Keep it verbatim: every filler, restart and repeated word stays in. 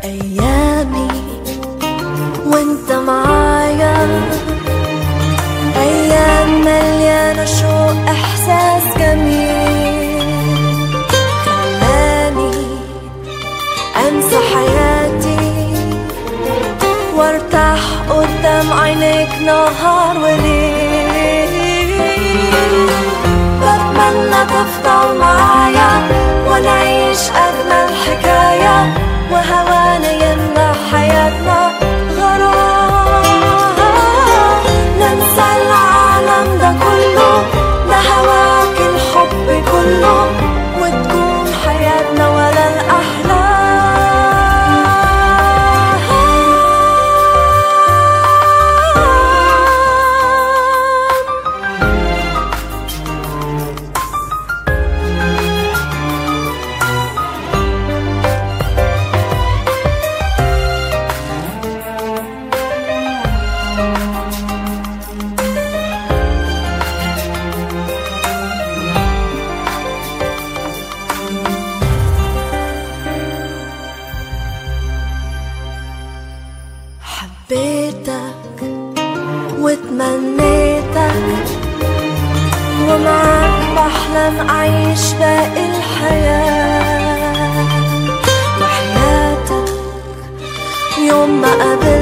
أيامي وانت معايا، أيام مليانة شوق إحساس جميل، خلاني أنسى حياتي وارتاح قدام عينيك نهار وليل. بتمنى تفضل معايا ونعيش أجمل حكاية، وهوانا يملى حياتنا غرام. ننسى العالم ده كله، ده هواك الحب كله، وتكون حياتنا ولا الأحلام. حبيتك وتمنيتك، ومعاك بحلم أعيش باقي الحياة. وحياتك يوم ما قابلتك